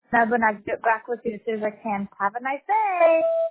When I get back with you as soon as I can. Have a nice day.